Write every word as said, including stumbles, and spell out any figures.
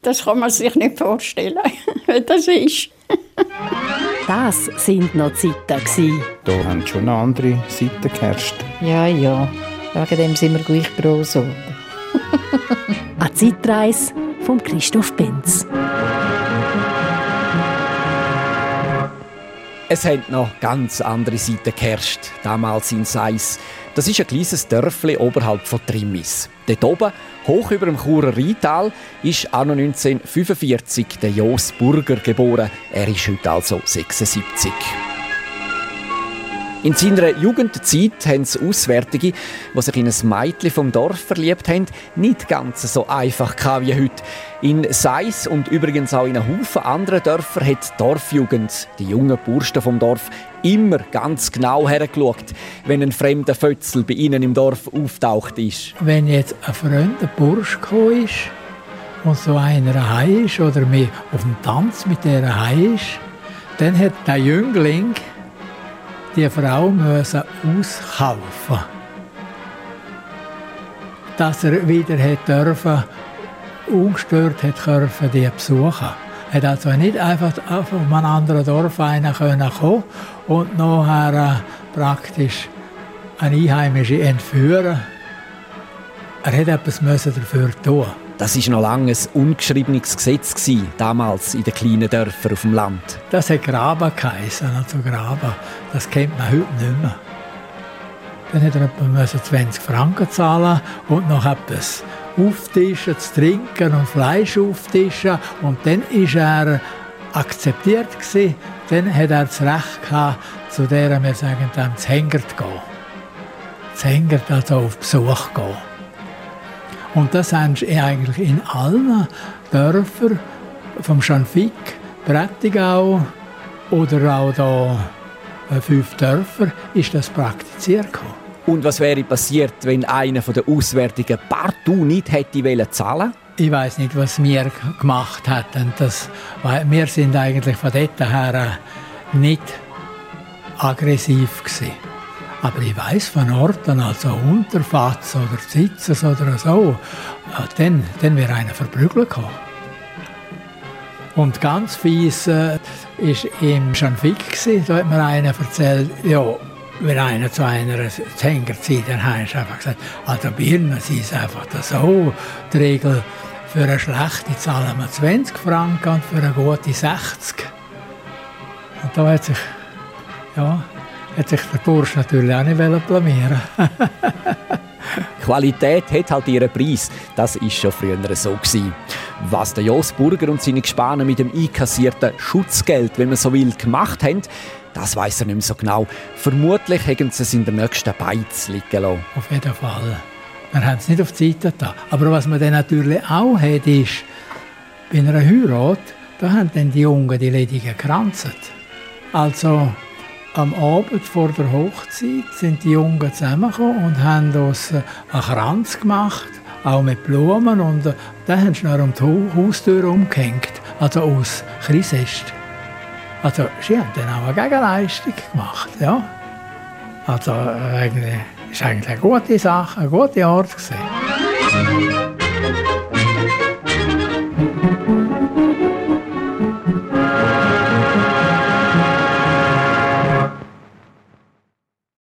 Das kann man sich nicht vorstellen, wie das ist. Das waren noch Zeiten. Da haben schon noch andere Seiten geherrscht. Ja, ja. Wegen dem sind wir gleich gross geworden. Eine Zeitreise von Christoph Benz. Es haben noch ganz andere Seiten geherrscht, damals in Seis. Das ist ein kleines Dörfli oberhalb von Trimmis. Dort oben, hoch über dem Churer Rheintal, ist anno neunzehnhundertfünfundvierzig der Jos Burger geboren. Er ist heute also sechsundsiebzig. In seiner Jugendzeit haben es Auswärtige, die sich in ein Mädchen vom Dorf verliebt haben, nicht ganz so einfach wie heute. In Seis und übrigens auch in einem Haufen anderen Dörfern hat die Dorfjugend, die jungen Burschen vom Dorf, immer ganz genau hergeschaut, wenn ein fremder Fötzel bei ihnen im Dorf auftaucht ist. Wenn jetzt ein fremder Bursch gekommen ist und so einer heim ist oder mir auf dem Tanz mit der heim ist, dann hat der Jüngling die Frau müssen auskaufen, dass er wieder dürfen, ungestört hat dürfen, die besuchen. Er hat also nicht einfach von einem anderen Dorf kommen können und nachher äh, praktisch eine Einheimische entführen. Er hat etwas dafür tun. Das war noch lange ein ungeschriebenes Gesetz, damals in den kleinen Dörfern auf dem Land. Das hat Graben geheissen, also Graben. Das kennt man heute nicht mehr. Dann musste er etwa zwanzig Franken zahlen und noch etwas auftischen, zu trinken und Fleisch auftischen. Und dann war er akzeptiert gewesen. Dann hatte er das Recht gehabt, zu der wir sagen, zu Hengert zu gehen. Zu Hengert, also auf Besuch gehen. Und das haben sie eigentlich in allen Dörfern, vom Schanfigg, Prättigau oder auch da fünf Dörfer, ist das praktiziert worden. Und was wäre passiert, wenn einer der Auswärtigen partout nicht hätte zahlen? Ich weiss nicht, was wir gemacht hätten. Das, weil wir sind eigentlich von dort her nicht aggressiv gewesen. Aber ich weiss von Orten, also Unterfatz oder Zitzers oder so, dann, dann wäre einer verprügelt gekommen. Und ganz fies war äh, im Schanfigg. Da hat mir einer erzählt, ja, wenn einer zu einer Zänger zieht, dann habe ich einfach gesagt, also Birnen, sie ist einfach das so. Die Regel für eine schlechte zahlen wir zwanzig Franken und für eine gute sechzig. Und da hat sich, ja, hat sich der Bursch natürlich auch nicht blamieren. Qualität hat halt ihren Preis. Das war schon früher so gewesen. Was der Jos Burger und seine Gespanen mit dem einkassierten Schutzgeld, wenn man so will, gemacht haben, das weiss er nicht mehr so genau. Vermutlich haben sie es in der nächsten Beiz liegen lassen. Auf jeden Fall. Wir haben es nicht auf die Seite getan. Aber was man dann natürlich auch hat, ist, bei einer Heirat, da haben dann die Jungen die Ledigen gekranzt. Also am Abend vor der Hochzeit sind die Jungen zusammengekommen und haben uns einen Kranz gemacht, auch mit Blumen. Und dann haben sie noch um die Haustür umgehängt, also aus Chrisest. Also sie haben dann auch eine Gegenleistung gemacht. Ja. Also es war eigentlich eine gute Sache, eine gute Art gewesen.